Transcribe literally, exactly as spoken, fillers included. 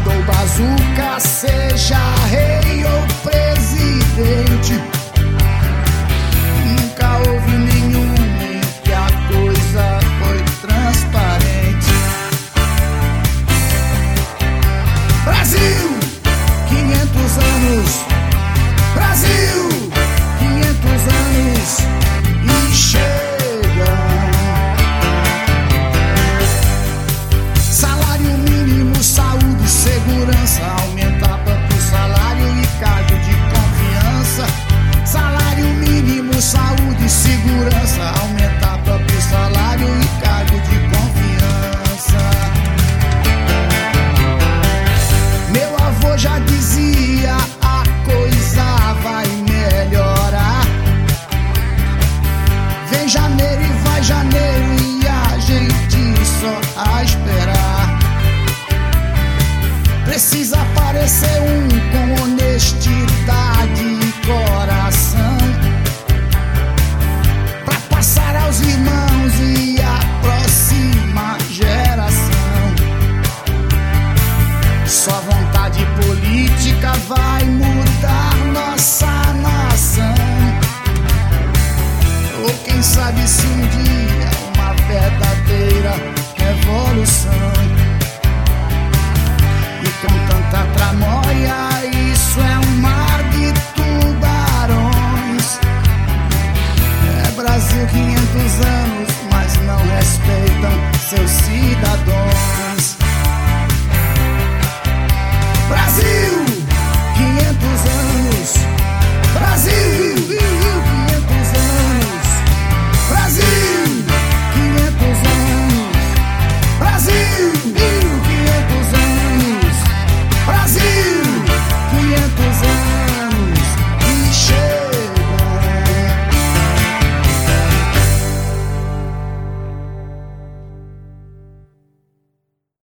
espada ou bazuca, seja rei ou presidente. Nunca houve nenhum em que a coisa foi transparente. Brasil, quinhentos anos. Brasil, quinhentos anos e chega. Salário mínimo, saúde, segurança, aumenta próprio salário e cargo de confiança. Salário mínimo, saúde, segurança, aumenta próprio salário e cargo de confiança. Meu avô já dizia, a coisa vai melhorar. Vem janeiro e vai janeiro e a gente só a esperar. Precisa aparecer um com honestidade